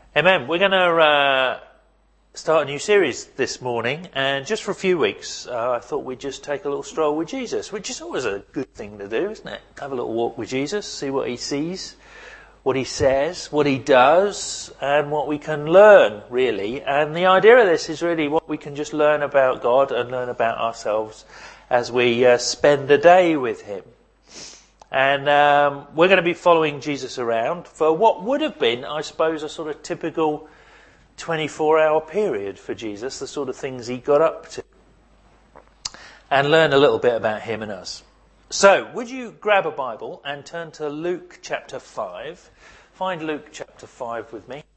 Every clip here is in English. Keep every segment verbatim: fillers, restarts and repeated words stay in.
Amen. We're going to uh, start a new series this morning, and just for a few weeks, uh, I thought we'd just take a little stroll with Jesus, which is always a good thing to do, isn't it? Have a little walk with Jesus, see what he sees, what he says, what he does, and what we can learn, really. And the idea of this is really what we can just learn about God and learn about ourselves as we uh, spend a day with him. And um, we're going to be following Jesus around for what would have been, I suppose, a sort of typical twenty-four hour period for Jesus, the sort of things he got up to, and learn a little bit about him and us. So, would you grab a Bible and turn to Luke chapter five? Find Luke chapter five with me.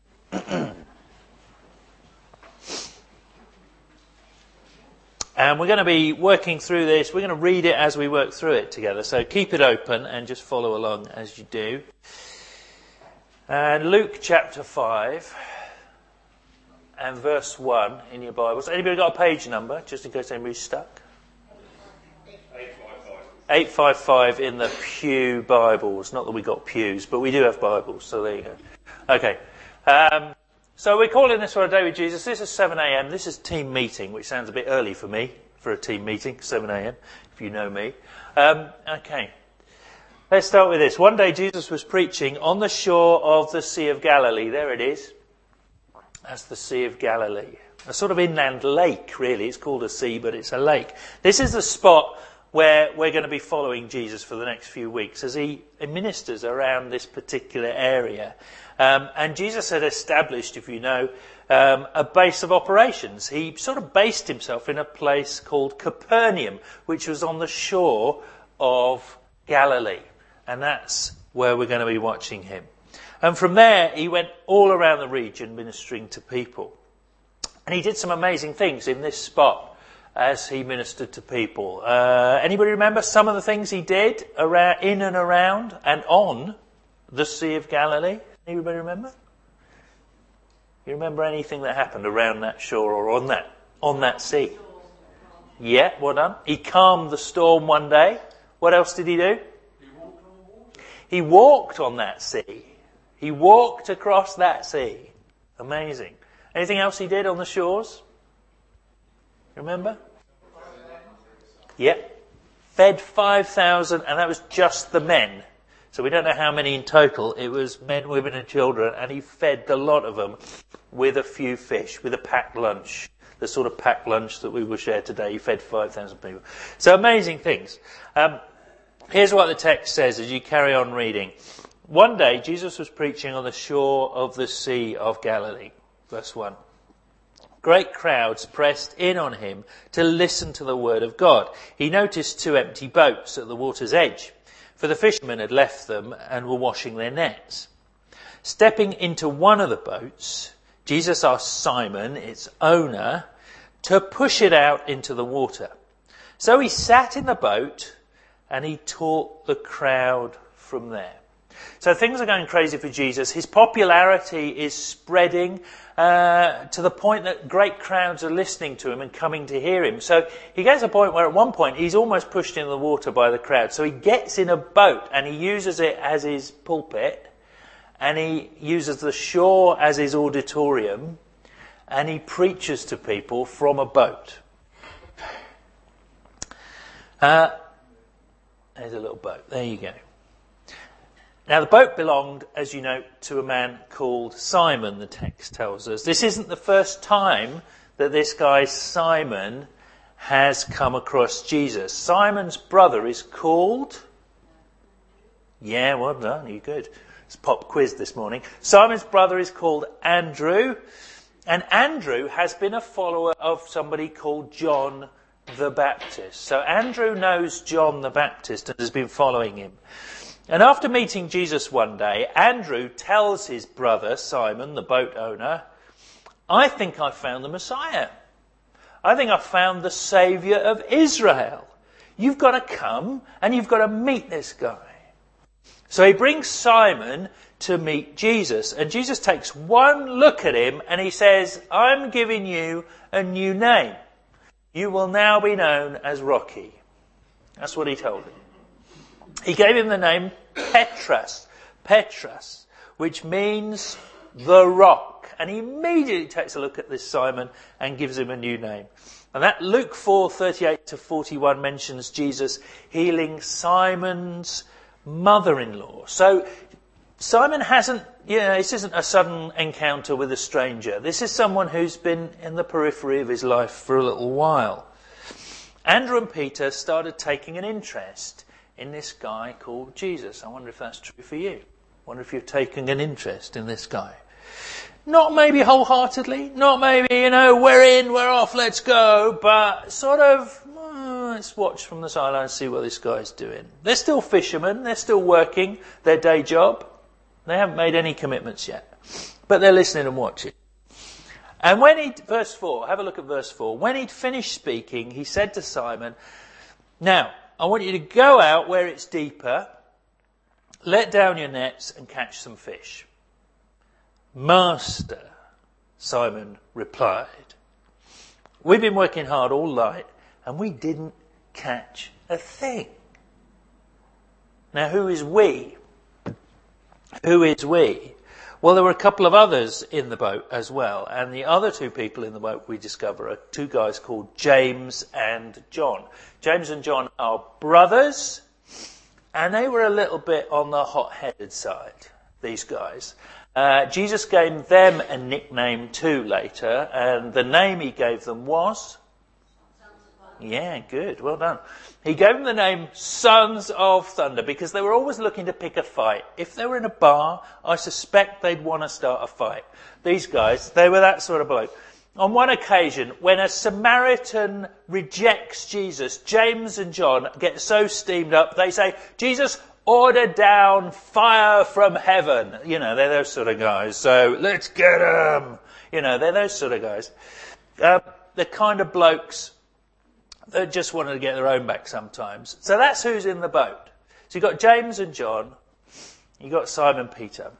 And we're going to be working through this. We're going to read it as we work through it together. So keep it open and just follow along as you do. And Luke chapter five and verse one in your Bibles. Anybody got a page number, just in case anybody's stuck? eight five five in the Pew Bibles. Not that we got pews, but we do have Bibles, so there you go. Okay. Um, so we're calling this for a day with Jesus. This is seven a.m. This is team meeting, which sounds a bit early for me, for a team meeting, seven a.m., if you know me. Um, okay. Let's start with this. One day Jesus was preaching on the shore of the Sea of Galilee. There it is. That's the Sea of Galilee. A sort of inland lake, really. It's called a sea, but it's a lake. This is the spot where we're going to be following Jesus for the next few weeks as he ministers around this particular area. Um, and Jesus had established, if you know, um, a base of operations. He sort of based himself in a place called Capernaum, which was on the shore of Galilee. And that's where we're going to be watching him. And from there, he went all around the region ministering to people. And he did some amazing things in this spot as he ministered to people. Uh, anybody remember some of the things he did around, in and around and on the Sea of Galilee? Anybody remember? You remember anything that happened around that shore or on that on that sea? Yeah, well done. He calmed the storm one day. What else did he do? He walked on that sea. He walked across that sea. Amazing. Anything else he did on the shores? Remember? Yeah. Fed five thousand, and that was just the men. So we don't know how many in total. It was men, women and children, and he fed a lot of them with a few fish, with a packed lunch. The sort of packed lunch that we will share today. He fed five thousand people. So amazing things. Um, here's what the text says as you carry on reading. One day Jesus was preaching on the shore of the Sea of Galilee. Verse one. Great crowds pressed in on him to listen to the word of God. He noticed two empty boats at the water's edge, for the fishermen had left them and were washing their nets. Stepping into one of the boats, Jesus asked Simon, its owner, to push it out into the water. So he sat in the boat and he taught the crowd from there. So things are going crazy for Jesus. His popularity is spreading uh, to the point that great crowds are listening to him and coming to hear him. So he gets to a point where at one point he's almost pushed into the water by the crowd. So he gets in a boat and he uses it as his pulpit, and he uses the shore as his auditorium, and he preaches to people from a boat. Uh, there's a little boat. There you go. Now, the boat belonged, as you know, to a man called Simon, the text tells us. This isn't the first time that this guy Simon has come across Jesus. Simon's brother is called... Yeah, well done, you're good. It's a pop quiz this morning. Simon's brother is called Andrew, and Andrew has been a follower of somebody called John the Baptist. So Andrew knows John the Baptist and has been following him. And after meeting Jesus one day, Andrew tells his brother, Simon, the boat owner, I think I found the Messiah. I think I found the Saviour of Israel. You've got to come and you've got to meet this guy. So he brings Simon to meet Jesus. And Jesus takes one look at him and he says, I'm giving you a new name. You will now be known as Rocky. That's what he told him. He gave him the name Petros, Petros, which means the rock. And he immediately takes a look at this Simon and gives him a new name. And that Luke four, thirty-eight to forty-one mentions Jesus healing Simon's mother-in-law. So Simon hasn't, you know, this isn't a sudden encounter with a stranger. This is someone who's been in the periphery of his life for a little while. Andrew and Peter started taking an interest in this guy called Jesus. I wonder if that's true for you. I wonder if you're taking an interest in this guy. Not maybe wholeheartedly, not maybe, you know, we're in, we're off, let's go, but sort of, oh, let's watch from the sideline and see what this guy's doing. They're still fishermen, they're still working their day job. They haven't made any commitments yet, but they're listening and watching. And when he, verse four, have a look at verse four. When he'd finished speaking, he said to Simon, now, I want you to go out where it's deeper, let down your nets and catch some fish. Master, Simon replied, we've been working hard all night and we didn't catch a thing. Now, who is we? Who is we? Well, there were a couple of others in the boat as well. And the other two people in the boat we discover are two guys called James and John. James and John are brothers, and they were a little bit on the hot-headed side, these guys. Uh, Jesus gave them a nickname too later, and the name he gave them was? Yeah, good, well done. He gave them the name Sons of Thunder because they were always looking to pick a fight. If they were in a bar, I suspect they'd want to start a fight. These guys, they were that sort of bloke. On one occasion, when a Samaritan rejects Jesus, James and John get so steamed up, they say, Jesus, order down fire from heaven. You know, they're those sort of guys. So, let's get them. You know, they're those sort of guys. Uh, the kind of blokes that just wanted to get their own back sometimes. So that's who's in the boat. So you've got James and John. You've got Simon Peter.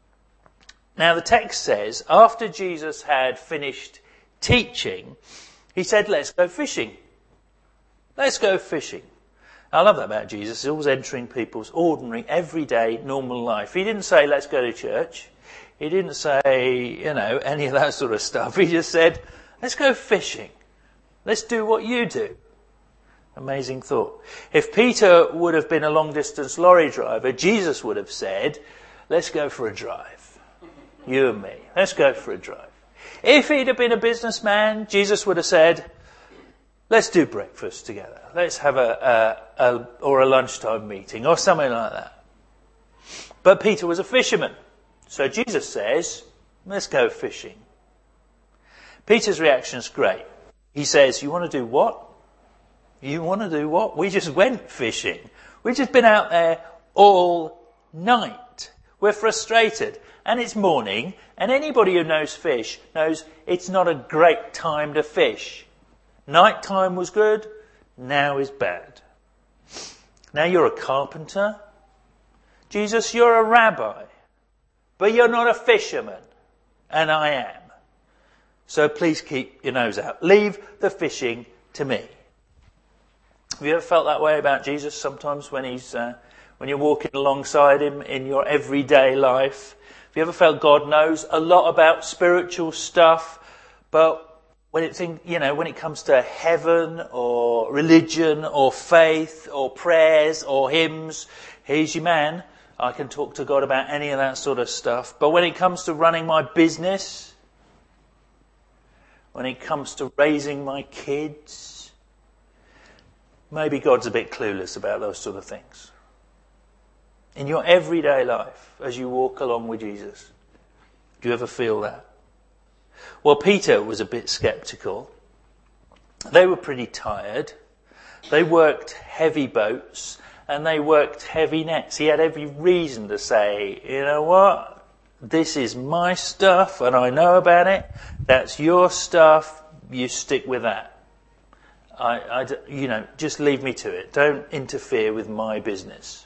Now the text says, after Jesus had finished teaching, he said, let's go fishing. Let's go fishing. I love that about Jesus. He's always entering people's ordinary, everyday, normal life. He didn't say, let's go to church. He didn't say, you know, any of that sort of stuff. He just said, let's go fishing. Let's do what you do. Amazing thought. If Peter would have been a long-distance lorry driver, Jesus would have said, let's go for a drive. You and me. Let's go for a drive. If he'd have been a businessman, Jesus would have said, let's do breakfast together. Let's have a, a, a or a lunchtime meeting or something like that. But Peter was a fisherman. So Jesus says, let's go fishing. Peter's reaction is great. He says, you want to do what? You want to do what? We just went fishing. We've just been out there all night. We're frustrated. And it's morning. And anybody who knows fish knows it's not a great time to fish. Night time was good. Now is bad. Now you're a carpenter. Jesus, you're a rabbi. But you're not a fisherman. And I am. So please keep your nose out. Leave the fishing to me. Have you ever felt that way about Jesus sometimes when he's uh, when you're walking alongside him in your everyday life? Have you ever felt God knows a lot about spiritual stuff, but when it think, you know when it comes to heaven or religion or faith or prayers or hymns, he's your man. I can talk to God about any of that sort of stuff. But when it comes to running my business, when it comes to raising my kids, maybe God's a bit clueless about those sort of things. In your everyday life, as you walk along with Jesus, do you ever feel that? Well, Peter was a bit sceptical. They were pretty tired. They worked heavy boats and they worked heavy nets. He had every reason to say, you know what? This is my stuff and I know about it. That's your stuff. You stick with that. I, I, you know, just leave me to it. Don't interfere with my business.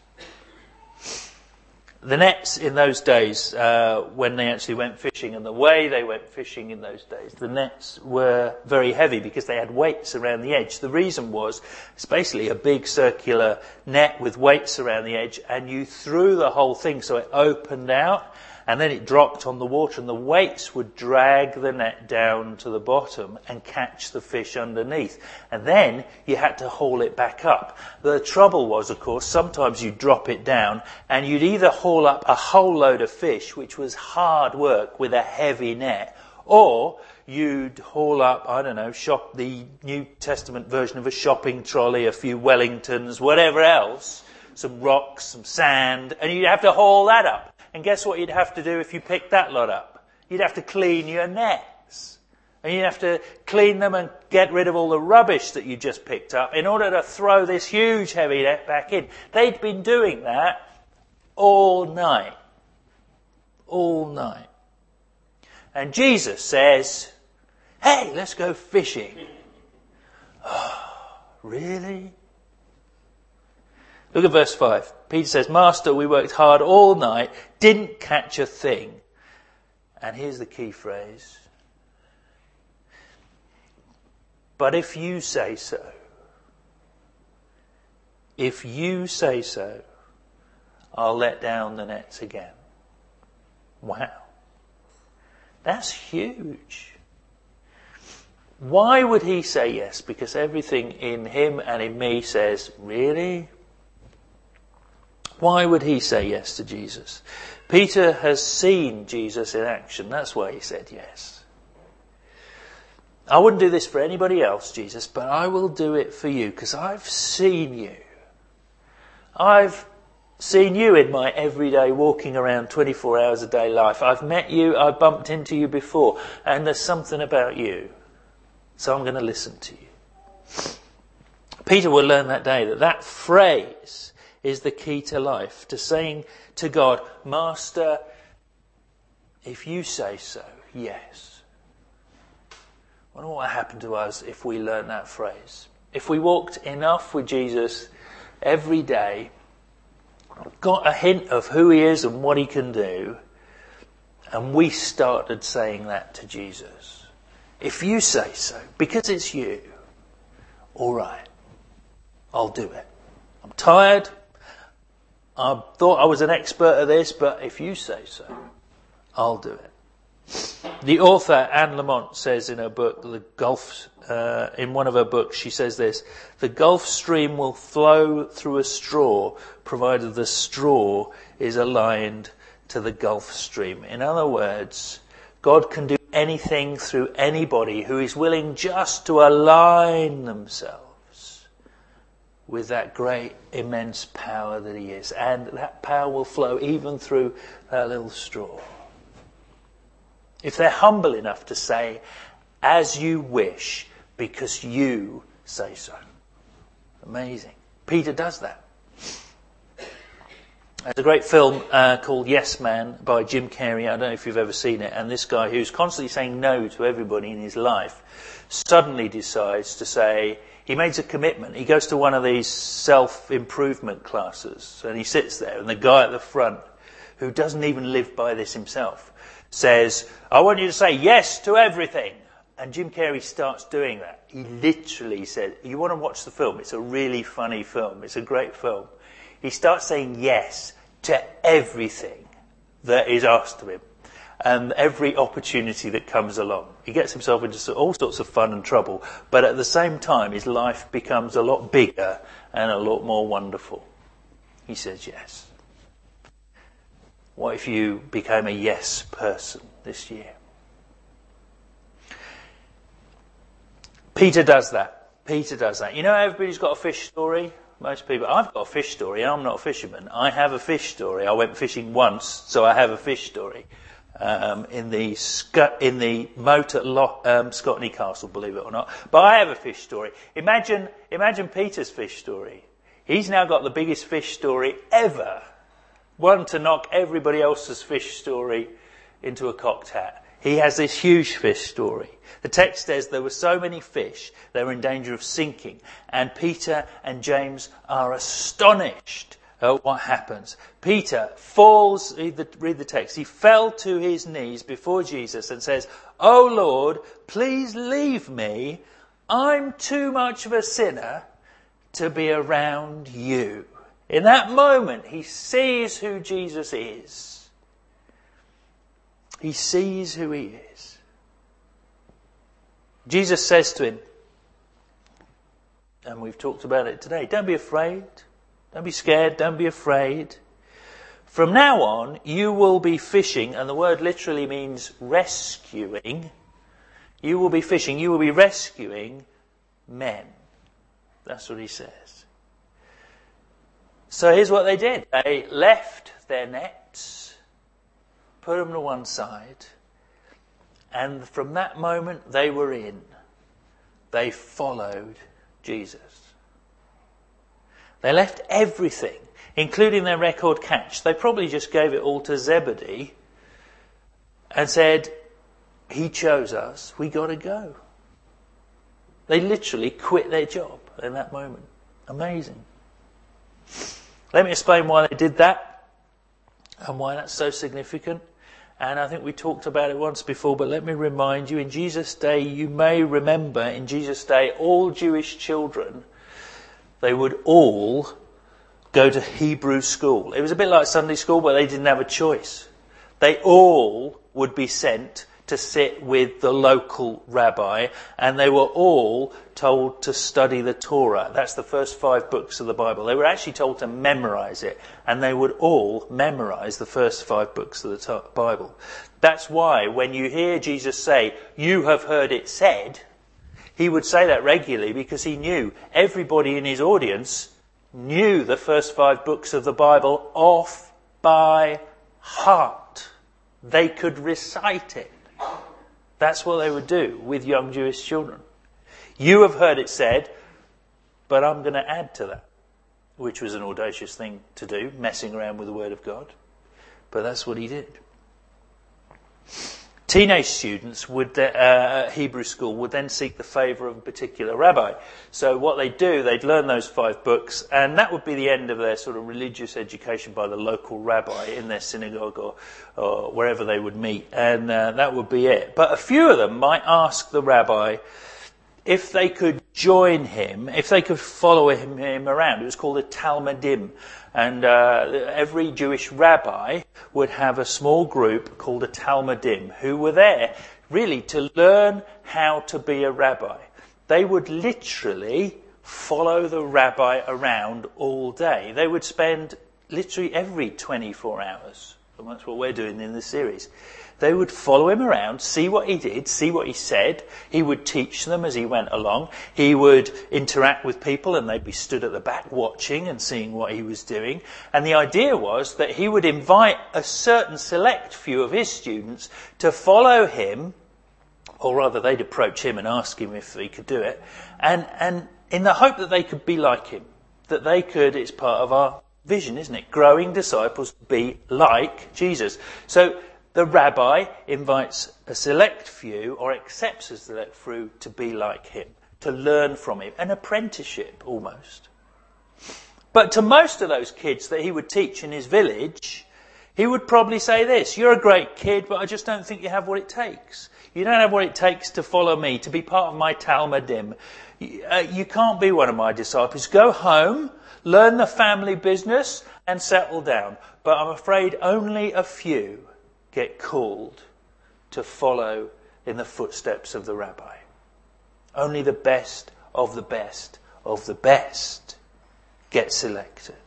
The nets in those days, uh, when they actually went fishing and the way they went fishing in those days, the nets were very heavy because they had weights around the edge. The reason was it's basically a big circular net with weights around the edge and you threw the whole thing so it opened out And then it dropped on the water, and the weights would drag the net down to the bottom and catch the fish underneath. And then you had to haul it back up. The trouble was, of course, sometimes you'd drop it down and you'd either haul up a whole load of fish, which was hard work with a heavy net, or you'd haul up, I don't know, shop the New Testament version of a shopping trolley, a few Wellingtons, whatever else, some rocks, some sand, and you'd have to haul that up. And guess what you'd have to do if you picked that lot up? You'd have to clean your nets. And you'd have to clean them and get rid of all the rubbish that you just picked up in order to throw this huge heavy net back in. They'd been doing that all night. All night. And Jesus says, hey, let's go fishing. Oh, really? Look at verse five. Peter says, Master, we worked hard all night, didn't catch a thing. And here's the key phrase. But if you say so, if you say so, I'll let down the nets again. Wow. That's huge. Why would he say yes? Because everything in him and in me says, really? Why would he say yes to Jesus? Peter has seen Jesus in action. That's why he said yes. I wouldn't do this for anybody else, Jesus, but I will do it for you because I've seen you. I've seen you in my everyday walking around twenty-four hours a day life. I've met you, I've bumped into you before, and there's something about you. So I'm going to listen to you. Peter will learn that day that that phrase is the key to life, to saying to God, Master, if you say so, yes. I wonder what would happen to us if we learned that phrase. If we walked enough with Jesus every day, got a hint of who he is and what he can do, and we started saying that to Jesus. If you say so, because it's you, all right, I'll do it. I'm tired. I thought I was an expert at this, but if you say so, I'll do it. The author, Anne Lamott, says in her book, The Gulf, uh, in one of her books, she says this, the Gulf Stream will flow through a straw, provided the straw is aligned to the Gulf Stream. In other words, God can do anything through anybody who is willing just to align themselves with that great, immense power that he is. And that power will flow even through that little straw. If they're humble enough to say, as you wish, because you say so. Amazing. Peter does that. There's a great film uh, called Yes Man by Jim Carrey. I don't know if you've ever seen it. And this guy who's constantly saying no to everybody in his life suddenly decides to say, he makes a commitment. He goes to one of these self-improvement classes and he sits there and the guy at the front, who doesn't even live by this himself, says, I want you to say yes to everything. And Jim Carrey starts doing that. He literally said, you want to watch the film? It's a really funny film. It's a great film. He starts saying yes to everything that is asked of him. And every opportunity that comes along. He gets himself into all sorts of fun and trouble, but at the same time his life becomes a lot bigger and a lot more wonderful. He says yes. What if you became a yes person this year? Peter does that. Peter does that. You know, everybody's got a fish story. Most people, I've got a fish story. I'm not a fisherman. I have a fish story. I went fishing once, so I have a fish story. Um, in the sc- in the moat at Lo- um, Scotney Castle, believe it or not. But I have a fish story. Imagine, imagine Peter's fish story. He's now got the biggest fish story ever. One to knock everybody else's fish story into a cocked hat. He has this huge fish story. The text says there were so many fish, they were in danger of sinking. And Peter and James are astonished at what happens. Peter falls, read the, read the text, he fell to his knees before Jesus and says, "Oh Lord, please leave me. I'm too much of a sinner to be around you." In that moment, he sees who Jesus is. He sees who he is. Jesus says to him, and we've talked about it today, don't be afraid. Don't be scared. Don't be afraid. From now on, you will be fishing, and the word literally means rescuing. You will be fishing. You will be rescuing men. That's what he says. So here's what they did. They left their nets, put them to one side, and from that moment they were in. They followed Jesus. They left everything, including their record catch. They probably just gave it all to Zebedee and said, he chose us, we got to go. They literally quit their job in that moment. Amazing. Let me explain why they did that and why that's so significant. And I think we talked about it once before, but let me remind you, in Jesus' day, you may remember, in Jesus' day, all Jewish children, they would all go to Hebrew school. It was a bit like Sunday school, but they didn't have a choice. They all would be sent to sit with the local rabbi, and they were all told to study the Torah. That's the first five books of the Bible. They were actually told to memorize it, and they would all memorize the first five books of the t- Bible. That's why when you hear Jesus say, you have heard it said, he would say that regularly because he knew everybody in his audience knew the first five books of the Bible off by heart. They could recite it. That's what they would do with young Jewish children. You have heard it said, but I'm going to add to that, which was an audacious thing to do, messing around with the Word of God. But that's what he did. Teenage students would, uh, at Hebrew school would then seek the favour of a particular rabbi. So what they'd do, they'd learn those five books, and that would be the end of their sort of religious education by the local rabbi in their synagogue or, or wherever they would meet. And uh, that would be it. But a few of them might ask the rabbi if they could join him, if they could follow him, him around. It was called a Talmudim. And uh, every Jewish rabbi would have a small group called a Talmudim who were there really to learn how to be a rabbi. They would literally follow the rabbi around all day. They would spend literally every twenty-four hours. And that's what we're doing in this series. They would follow him around, see what he did, see what he said. He would teach them as he went along. He would interact with people and they'd be stood at the back watching and seeing what he was doing. And the idea was that he would invite a certain select few of his students to follow him, or rather they'd approach him and ask him if he could do it, and, and in the hope that they could be like him, that they could, it's part of our vision, isn't it? Growing disciples be like Jesus. So the rabbi invites a select few, or accepts a select few, to be like him, to learn from him, an apprenticeship almost. But to most of those kids that he would teach in his village, he would probably say this: you're a great kid, but I just don't think you have what it takes. You don't have what it takes to follow me, to be part of my Talmudim. Uh, you can't be one of my disciples. Go home, learn the family business, and settle down. But I'm afraid only a few get called to follow in the footsteps of the rabbi. Only the best of the best of the best get selected.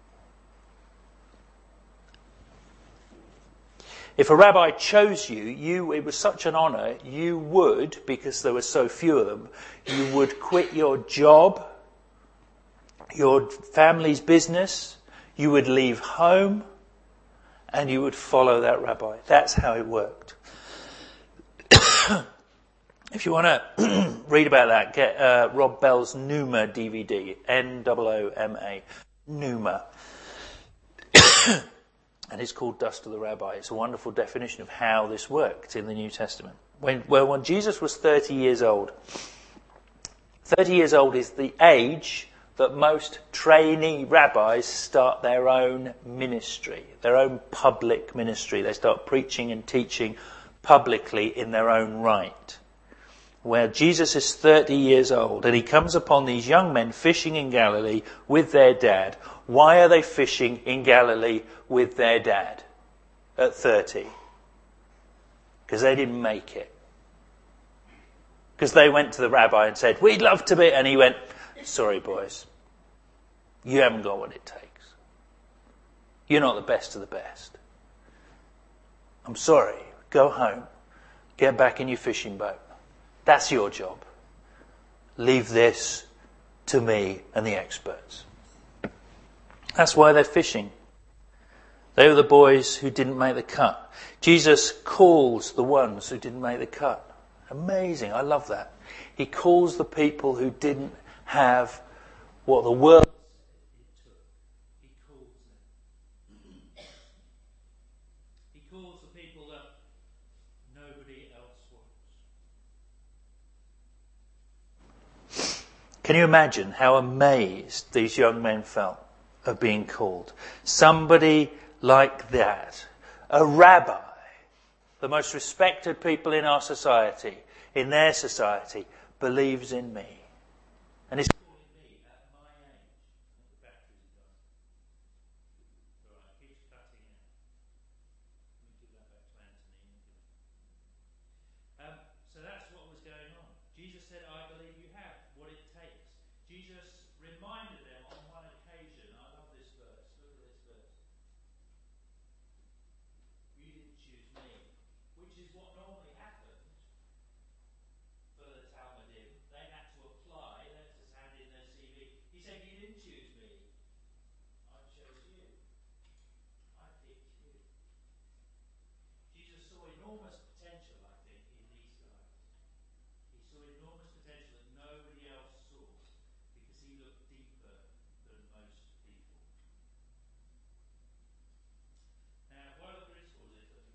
If a rabbi chose you, you, it was such an honour, you would, because there were so few of them, you would quit your job, your family's business, you would leave home, and you would follow that rabbi. That's how it worked. If you want to read about that, get uh, Rob Bell's Pneuma D V D, N O O M A, Pneuma. And it's called Dust of the Rabbi. It's a wonderful definition of how this worked in the New Testament. When, well, when Jesus was thirty years old, thirty years old is the age that most trainee rabbis start their own ministry, their own public ministry. They start preaching and teaching publicly in their own right. Where Jesus is thirty years old and he comes upon these young men fishing in Galilee with their dad. Why are they fishing in Galilee with their dad at thirty? because they didn't make it. Because they went to the rabbi and said, we'd love to be, and he went, sorry boys, you haven't got what it takes. You're not the best of the best. I'm sorry, go home, get back in your fishing boat. That's your job. Leave this to me and the experts. That's why they're fishing. They were the boys who didn't make the cut. Jesus calls the ones who didn't make the cut. Amazing, I love that. He calls the people who didn't have what the world took. He calls them. He calls the people that nobody else wants. Can you imagine how amazed these young men felt of being called? Somebody like that, a rabbi, the most respected people in our society, in their society, believes in me. And is calling me at my age. The battery's gone. Alright, keeps cutting in. Let me give that back to Anthony. Um, so that's what was going on. Jesus said, I believe you have what it takes. Jesus reminded them on one occasion, I love this verse, look at this verse. You didn't choose me, which is what normally happens for the Talmudim. They had to apply, they had to hand in their C V. He said, you didn't choose me, I chose you. I picked you. Jesus saw enormous potential, I think, in these guys. He saw enormous potential that nobody else saw, because he looked deeper than most people. Now, one of the principles is that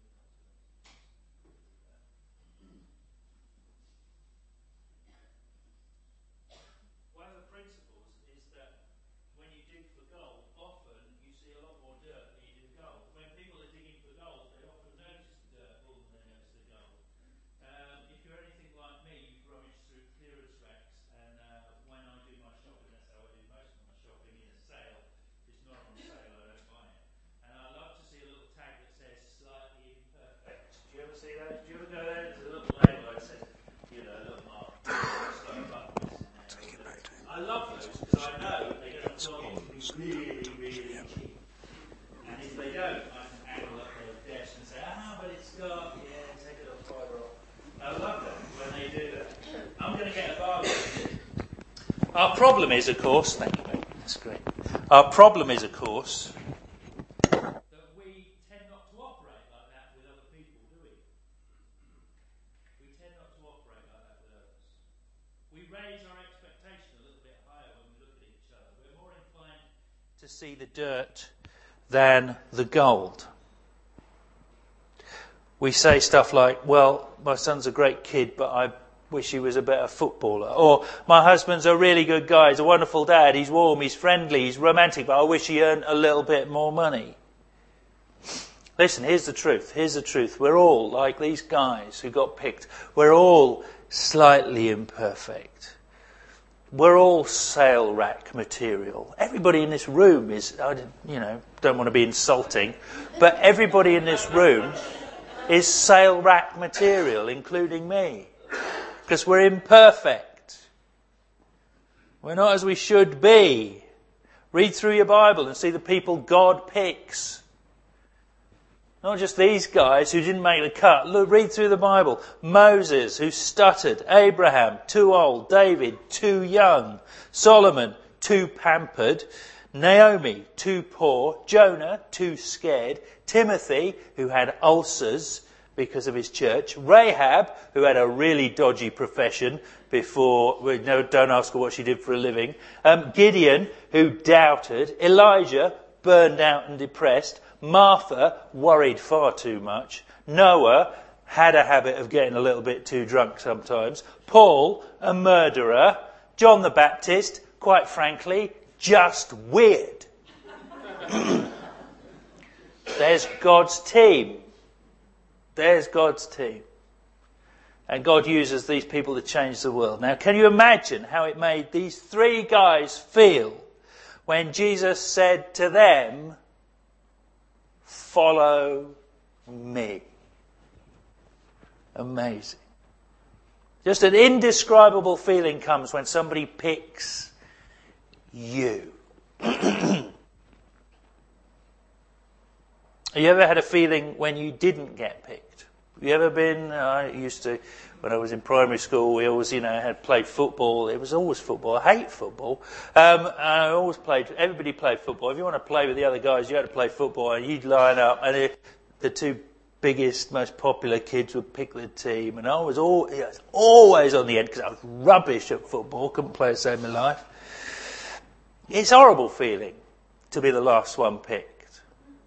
one of the principles is that when you dig for gold, often you see a lot more dirt than you do gold. When people are digging for gold, they often notice the dirt more than they notice the gold. Um, if you're anything like me, you rummage through clearance racks, and uh, when I do my shopping, that's how I do most of my shopping, in a sale. If it's not on sale, I don't buy it. And I love to see a little tag that says slightly imperfect. Do you ever see that? Do you ever go there? There's a little label that says, you know, a little mark. I love those because I know they're going to be really, really cheap. And if they don't, I can angle up their desk and say, ah, but it's got, yeah, take a little fibre off. I love them when they do that. I'm going to get a bargain. Our problem is, of course, thank you, mate, that's great. Our problem is, of course, that we tend not to operate like that with other people, do we? We tend not to operate like that with others. We raise our expectation a little bit higher when we look at each other. We're more inclined to see the dirt than the gold. We say stuff like, well, my son's a great kid, but I wish he was a better footballer. Or, my husband's a really good guy, he's a wonderful dad, he's warm, he's friendly, he's romantic, but I wish he earned a little bit more money. Listen, here's the truth, here's the truth. We're all, like these guys who got picked, we're all slightly imperfect. We're all sale rack material. Everybody in this room is, I you know, don't want to be insulting, but everybody in this room is sale rack material, including me. Because we're imperfect. We're not as we should be. Read through your Bible and see the people God picks. Not just these guys who didn't make the cut. Look, read through the Bible. Moses, who stuttered. Abraham, too old. David, too young. Solomon, too pampered. Naomi, too poor. Jonah, too scared. Timothy, who had ulcers because of his church. Rahab, who had a really dodgy profession before, no, don't ask her what she did for a living. Um, Gideon, who doubted. Elijah, burned out and depressed. Martha, worried far too much. Noah, had a habit of getting a little bit too drunk sometimes. Paul, a murderer. John the Baptist, quite frankly, just weird. There's God's team. There's God's team. And God uses these people to change the world. Now, can you imagine how it made these three guys feel when Jesus said to them, follow me? amazing. Just an indescribable feeling comes when somebody picks you. Have you ever had a feeling when you didn't get picked? Have you ever been, I used to, when I was in primary school, we always, you know, had played football. It was always football. I hate football. Um, I always played, everybody played football. If you want to play with the other guys, you had to play football, and you'd line up, and it, the two biggest, most popular kids would pick the team, and I was, all, I was always on the end because I was rubbish at football, couldn't play to save my life. It's a horrible feeling to be the last one picked.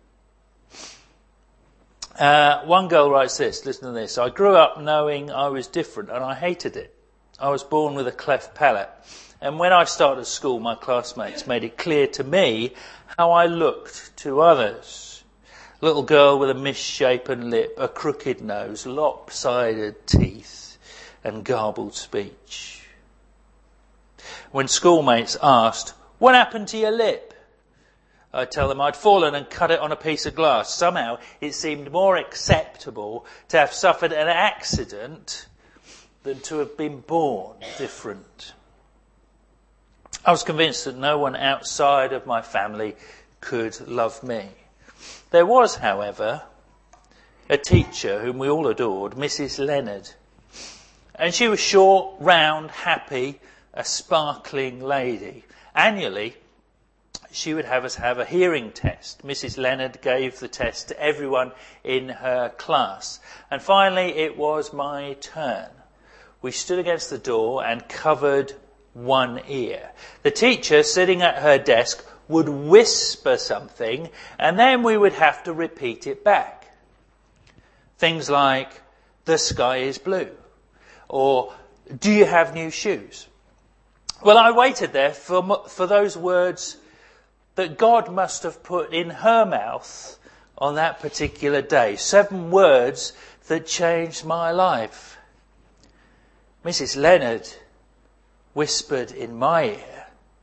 Uh, one girl writes this, listen to this. I grew up knowing I was different and I hated it. I was born with a cleft palate. And when I started school, my classmates made it clear to me how I looked to others. Little girl with a misshapen lip, a crooked nose, lopsided teeth and garbled speech. When schoolmates asked, "What happened to your lip?" I'd tell them I'd fallen and cut it on a piece of glass. Somehow it seemed more acceptable to have suffered an accident than to have been born different. I was convinced that no one outside of my family could love me. There was, however, a teacher whom we all adored, Missus Leonard. And she was short, round, happy, a sparkling lady. Annually, she would have us have a hearing test. Missus Leonard gave the test to everyone in her class. And finally, it was my turn. We stood against the door and covered one ear. The teacher, sitting at her desk, would whisper something, and then we would have to repeat it back. Things like, "The sky is blue," or "Do you have new shoes?" Well, I waited there for, for those words that God must have put in her mouth on that particular day. Seven words that changed my life. Missus Leonard whispered in my ear,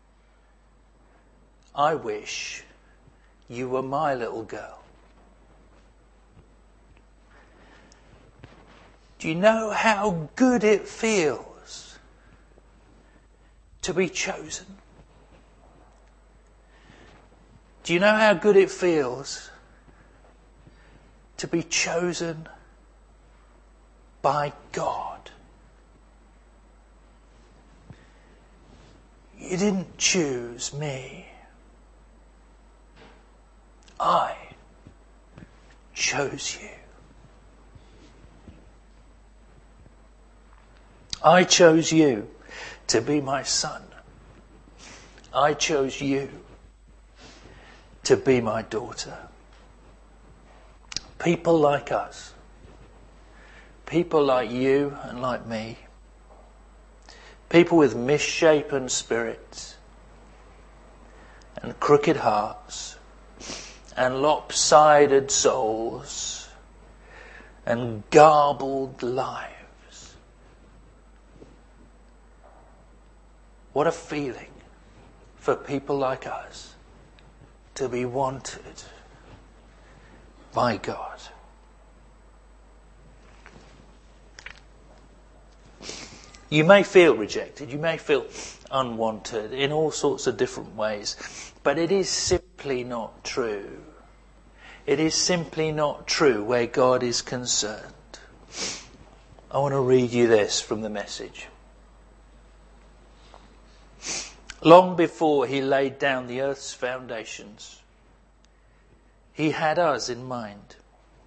"I wish you were my little girl." Do you know how good it feels to be chosen? Do you know how good it feels to be chosen by God? You didn't choose me. I chose you. I chose you to be my son. I chose you to be my daughter. People like us, people like you and like me, people with misshapen spirits and crooked hearts and lopsided souls and garbled lives. What a feeling for people like us to be wanted by God. You may feel rejected, you may feel unwanted in all sorts of different ways, but it is simply not true. It is simply not true where God is concerned. I want to read you this from the Message. Long before he laid down the earth's foundations, he had us in mind.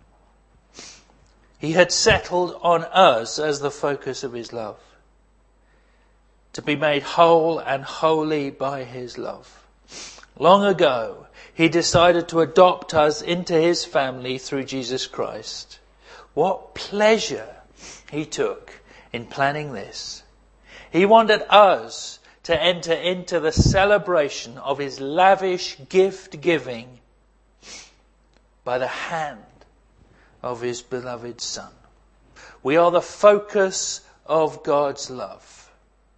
He had settled on us as the focus of his love, to be made whole and holy by his love. Long ago, he decided to adopt us into his family through Jesus Christ. What pleasure he took in planning this. He wanted us to enter into the celebration of his lavish gift giving by the hand of his beloved Son. We are the focus of God's love.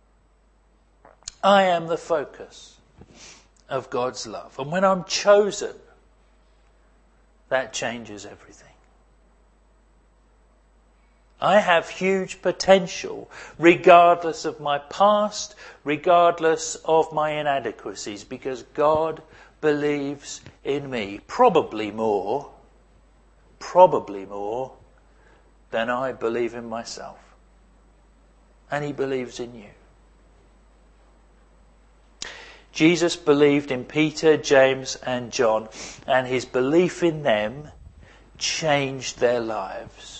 I am the focus of God's love. And when I'm chosen, that changes everything. I have huge potential regardless of my past, regardless of my inadequacies, because God believes in me. Probably more, probably more than I believe in myself. And he believes in you. Jesus believed in Peter, James and John, and his belief in them changed their lives.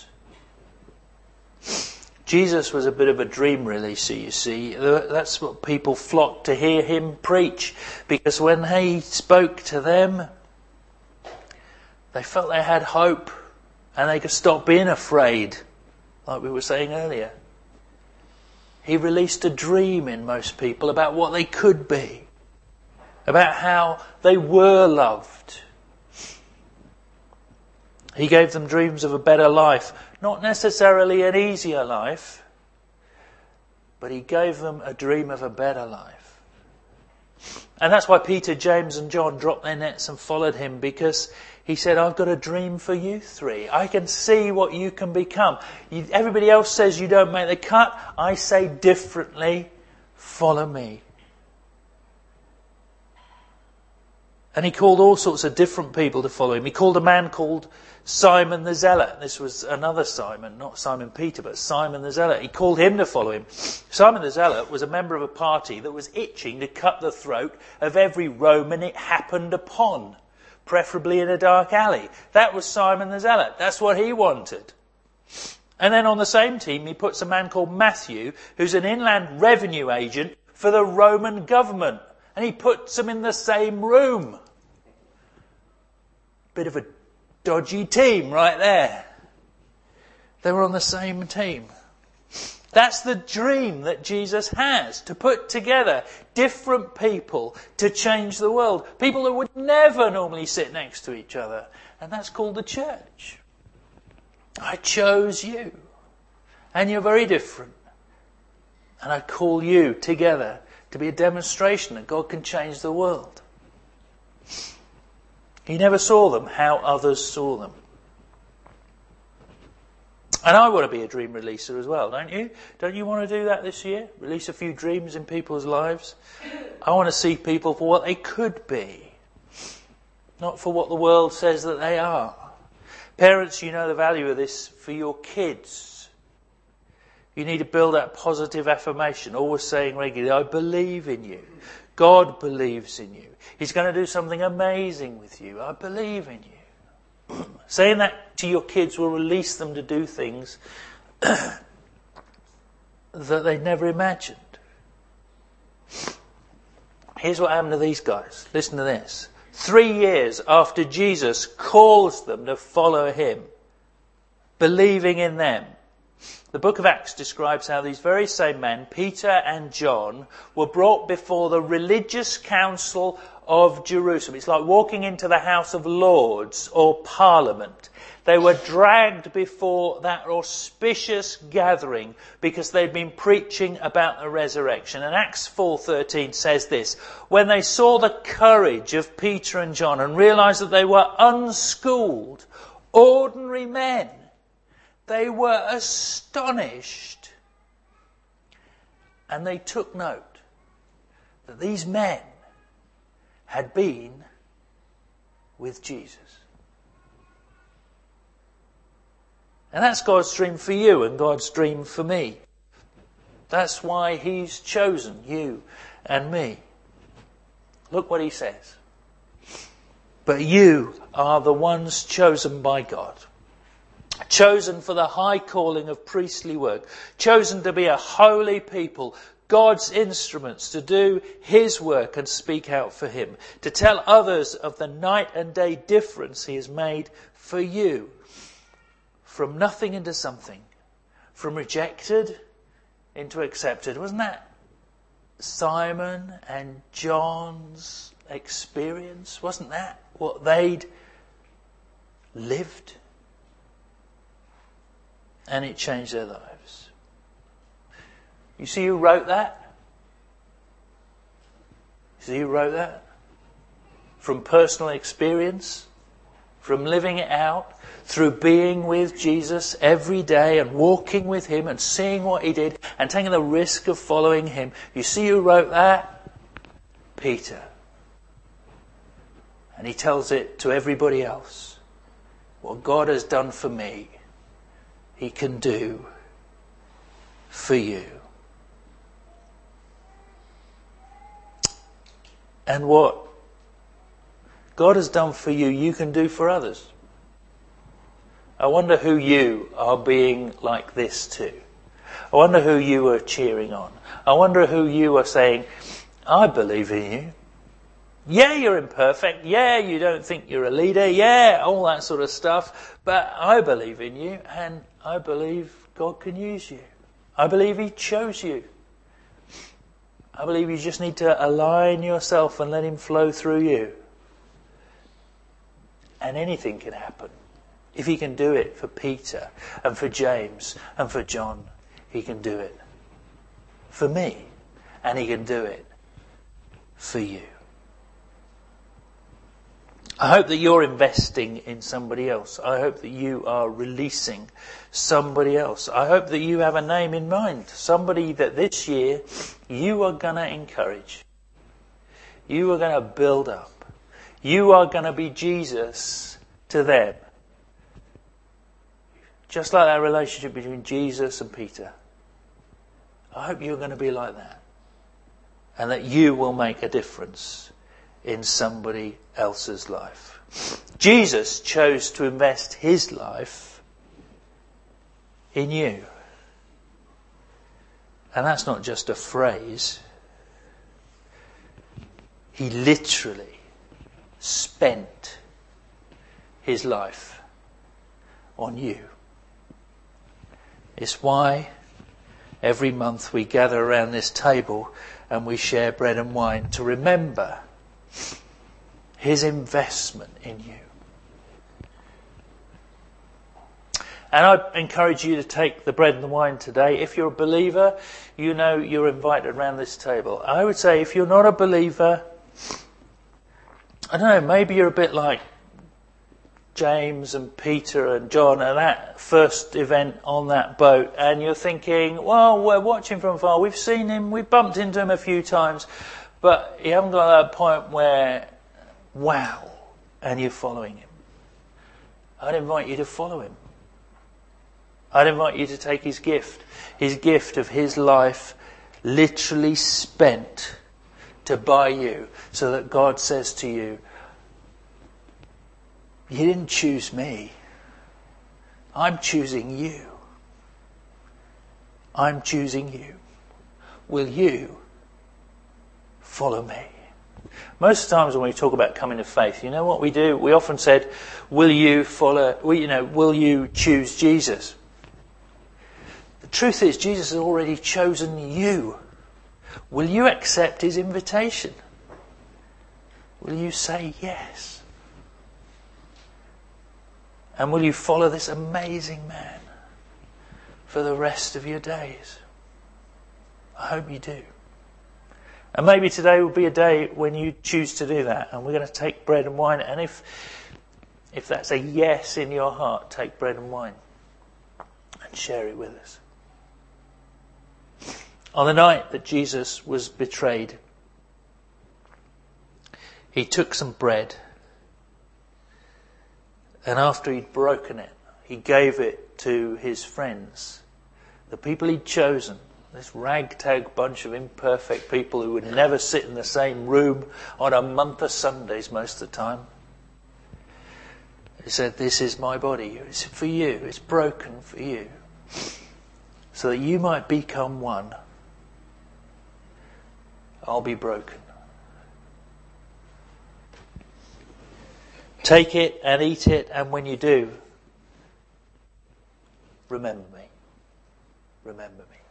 Jesus was a bit of a dream releaser, you see. That's what people flocked to hear him preach. Because when he spoke to them, they felt they had hope. And they could stop being afraid, like we were saying earlier. He released a dream in most people about what they could be. About how they were loved. He gave them dreams of a better life. Not necessarily an easier life, but he gave them a dream of a better life. And that's why Peter, James and John dropped their nets and followed him, because he said, I've got a dream for you three. I can see what you can become. You, everybody else says you don't make the cut. I say differently, follow me. And he called all sorts of different people to follow him. He called a man called Simon the Zealot. This was another Simon, not Simon Peter, but Simon the Zealot. He called him to follow him. Simon the Zealot was a member of a party that was itching to cut the throat of every Roman it happened upon, preferably in a dark alley. That was Simon the Zealot. That's what he wanted. And then on the same team, he puts a man called Matthew, who's an inland revenue agent for the Roman government. And he puts them in the same room. Bit of a dodgy team right there. They were on the same team. That's the dream that Jesus has, to put together different people to change the world. People that would never normally sit next to each other. And that's called the church. I chose you. And you're very different. And I call you together to be a demonstration that God can change the world. He never saw them how others saw them. And I want to be a dream releaser as well, don't you? Don't you want to do that this year? Release a few dreams in people's lives? I want to see people for what they could be, not for what the world says that they are. Parents, you know the value of this for your kids. You need to build that positive affirmation, always saying regularly, I believe in you. God believes in you. He's going to do something amazing with you. I believe in you. Saying that to your kids will release them to do things that they never imagined. Here's what happened to these guys. Listen to this. Three years after Jesus calls them to follow him, believing in them, the book of Acts describes how these very same men, Peter and John, were brought before the religious council of Jerusalem. It's like walking into the House of Lords or Parliament. They were dragged before that auspicious gathering because they'd been preaching about the resurrection. And Acts four thirteen says this, when they saw the courage of Peter and John and realised that they were unschooled, ordinary men, they were astonished, and they took note that these men had been with Jesus. And that's God's dream for you and God's dream for me. That's why he's chosen you and me. Look what he says. But you are the ones chosen by God. Chosen for the high calling of priestly work. Chosen to be a holy people. God's instruments to do his work and speak out for him. To tell others of the night and day difference he has made for you. From nothing into something. From rejected into accepted. Wasn't that Simon and John's experience? Wasn't that what they'd lived? And it changed their lives. You see who wrote that? You see who wrote that? From personal experience? from living it out, through being with Jesus every day and walking with him and seeing what he did and taking the risk of following him. You see who wrote that? Peter. And he tells it to everybody else. What God has done for me, he can do for you. And what God has done for you, you can do for others. I wonder who you are being like this to. I wonder who you are cheering on. I wonder who you are saying, I believe in you. Yeah, you're imperfect. Yeah, you don't think you're a leader. Yeah, all that sort of stuff. But I believe in you, and I believe God can use you. I believe he chose you. I believe you just need to align yourself and let him flow through you. And anything can happen. If he can do it for Peter and for James and for John, he can do it for me. And he can do it for you. I hope that you're investing in somebody else. I hope that you are releasing somebody else. I hope that you have a name in mind. Somebody that this year you are going to encourage. You are going to build up. You are going to be Jesus to them. Just like that relationship between Jesus and Peter. I hope you're going to be like that. And that you will make a difference in somebody else's life. Jesus chose to invest his life in you. And that's not just a phrase. He literally spent his life on you. It's why every month we gather around this table and we share bread and wine to remember his investment in you. And I encourage you to take the bread and the wine today. If you're a believer, you know you're invited around this table. I would say if you're not a believer, I don't know, maybe you're a bit like James and Peter and John at that first event on that boat, and you're thinking, well, we're watching from afar, we've seen him, we've bumped into him a few times, but you haven't got to that point where, wow, and you're following him. I'd invite you to follow him. I'd invite you to take his gift, his gift of his life literally spent to buy you, so that God says to you, you didn't choose me. I'm choosing you. I'm choosing you. Will you follow me? Most times when we talk about coming to faith, you know what we do? We often said, will you follow, well, you know, will you choose Jesus? The truth is, Jesus has already chosen you. Will you accept his invitation? Will you say yes? And will you follow this amazing man for the rest of your days? I hope you do. And maybe today will be a day when you choose to do that. And we're going to take bread and wine. And if if that's a yes in your heart, take bread and wine and share it with us. On the night that Jesus was betrayed, he took some bread. And after he'd broken it, he gave it to his friends, the people he'd chosen, this ragtag bunch of imperfect people who would never sit in the same room on a month of Sundays most of the time. He said, this is my body. It's for you. It's broken for you. So that you might become one. I'll be broken. Take it and eat it, and when you do, remember me. Remember me.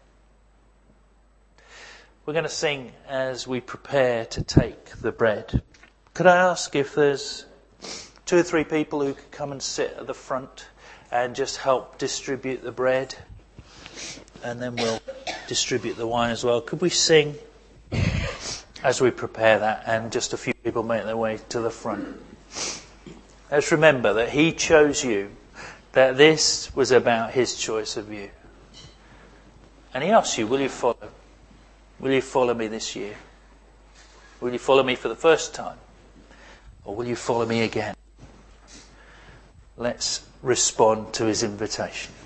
We're going to sing as we prepare to take the bread. Could I ask if there's two or three people who could come and sit at the front and just help distribute the bread? And then we'll distribute the wine as well. Could we sing as we prepare that, and just a few people make their way to the front? Let's remember that he chose you, that this was about his choice of you. And he asks you, will you follow? Will you follow me this year? Will you follow me for the first time? Or will you follow me again? Let's respond to his invitation.